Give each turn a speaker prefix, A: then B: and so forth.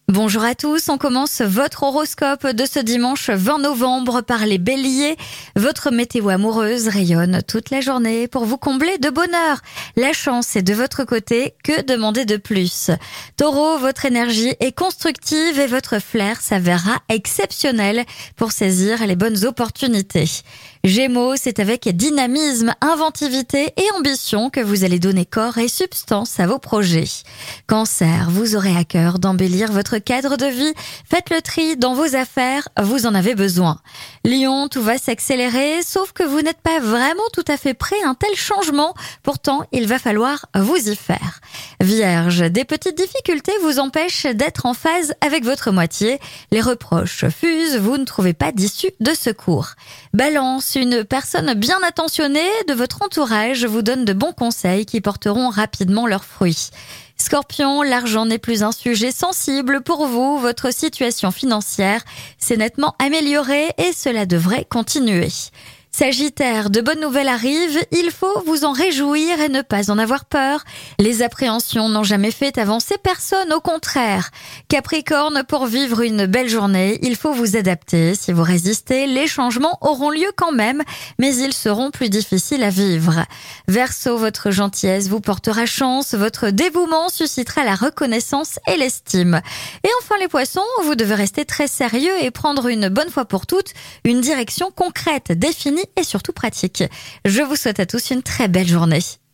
A: Bonjour à tous, on commence votre horoscope de ce dimanche 20 novembre par les béliers. Votre météo amoureuse rayonne toute la journée pour vous combler de bonheur. La chance est de votre côté, que demander de plus? Taureau, votre énergie est constructive et votre flair s'avérera exceptionnel pour saisir les bonnes opportunités. Gémeaux, c'est avec dynamisme, inventivité et ambition que vous allez donner corps et substance à vos projets. Cancer, vous aurez à cœur d'embellir votre cadre de vie. Faites le tri dans vos affaires, vous en avez besoin. Lion, tout va s'accélérer, sauf que vous n'êtes pas vraiment tout à fait prêt à un tel changement. Pourtant, il va falloir vous y faire. Vierge, des petites difficultés vous empêchent d'être en phase avec votre moitié. Les reproches fusent, vous ne trouvez pas d'issue de secours. Balance, une personne bien attentionnée de votre entourage vous donne de bons conseils qui porteront rapidement leurs fruits. Scorpion, l'argent n'est plus un sujet sensible pour vous. Votre situation financière s'est nettement améliorée et cela devrait continuer. Sagittaire, de bonnes nouvelles arrivent, il faut vous en réjouir et ne pas en avoir peur. Les appréhensions n'ont jamais fait avancer personne, au contraire. Capricorne, pour vivre une belle journée, il faut vous adapter. Si vous résistez, les changements auront lieu quand même, mais ils seront plus difficiles à vivre. Verseau, votre gentillesse vous portera chance, votre dévouement suscitera la reconnaissance et l'estime. Et enfin les poissons, vous devez rester très sérieux et prendre une bonne fois pour toutes une direction concrète, définie et surtout pratique. Je vous souhaite à tous une très belle journée.